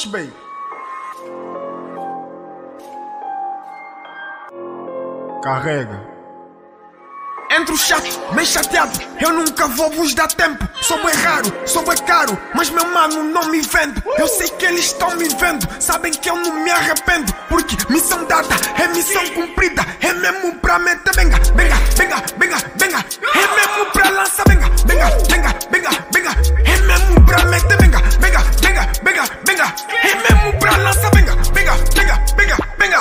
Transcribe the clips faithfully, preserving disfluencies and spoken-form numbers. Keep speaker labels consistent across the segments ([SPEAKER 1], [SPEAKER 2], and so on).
[SPEAKER 1] Relaxa, bem. Carrega. Entre o chato, meio chateado, eu nunca vou vos dar tempo. Sou bem raro, sou bem caro, mas meu mano não me vendo. Eu sei que eles estão me vendo, sabem que eu não me arrependo. Porque missão dada é missão cumprida. É mesmo pra meter benga, benga, benga, benga, benga. É mesmo pra lançar benga, benga, benga, benga, benga. É mesmo pra meter benga, benga, benga, benga, benga. É mesmo pra lançar benga, benga, benga, benga, benga.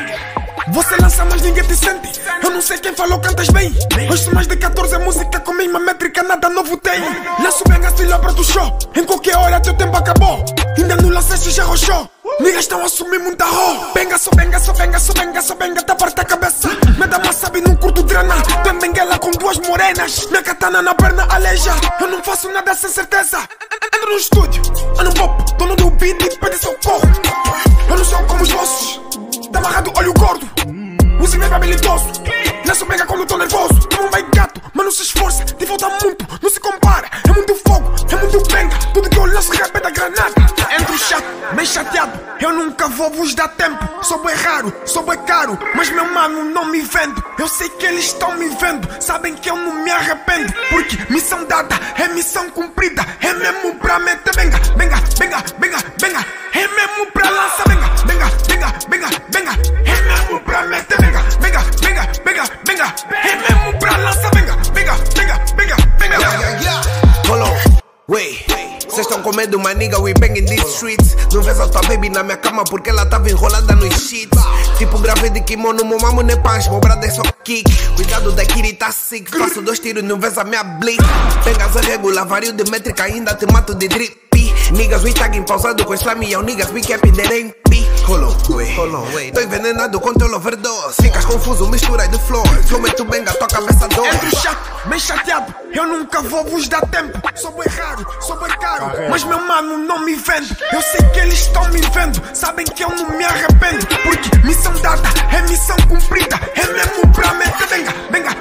[SPEAKER 1] Você lança mas ninguém te sente. Eu não sei quem falou, cantas bem. Hoje são mais de catorze música com a mesma métrica, nada novo tem. Lanço benga, se lembra do show. Em qualquer hora teu tempo acabou. Ainda não lançaste, já roxou. Niggas estão a assumir muita ro. Benga, só benga, só benga, só benga, só benga, tá parte a cabeça. Me dá uma sabe num curto drena. Tem benguela com duas morenas. Minha katana na perna aleija. Eu não faço nada sem certeza. Entro no estúdio, eu não pop, dono do beat e pede socorro. Eu não sou como os vossos. Tá amarrado, olho gordo. Use meu habilidoso. Lanço benga quando tô nervoso. Como um bem gato, mas não se esforça. Te falta muito, não se compara. É muito fogo, é muito benga. Tudo que eu lanço repete granada. Entre o chato, bem chateado, eu nunca vou vos dar tempo. Sou bem raro, sou bem caro, mas meu mano não me vendo. Eu sei que eles estão me vendo, sabem que eu não me arrependo. Porque missão dada é missão cumprida. É mesmo pra meter benga, benga, benga, benga, benga. É mesmo pra lançar benga, benga, benga, benga, benga. É mesmo pra meter benga, benga, benga, benga, benga. É mesmo pra lançar benga, benga, benga, benga, benga.
[SPEAKER 2] Yeah, yeah, yeah. Hold on, wait. Cês estão com medo, my nigga, we bang in these streets. Não vês a tua baby na minha cama porque ela tava enrolada nos sheets. Tipo gravei de kimono, meu mamo nem paz, meu brother só kick. Cuidado da Kiri tá sick, faço dois tiros, não vês a minha blick. Pegas a regular, vario de métrica, ainda te mato de drip. Niggas we tagging pausado com slime, yo niggas we capping that ain't be. Hold on, wait, hold on, wait. Tô envenenado com teu overdose. Ficas confuso, mistura de flow. Flow meto benga, tua cabeça dor.
[SPEAKER 1] Entre o chato, bem chateado, eu nunca vou vos dar tempo. Sou bem raro, sou bem caro, mas meu mano não me vende. Eu sei que eles estão me vendo, sabem que eu não me arrependo. Porque missão dada é missão cumprida. É mesmo pra meter benga, benga,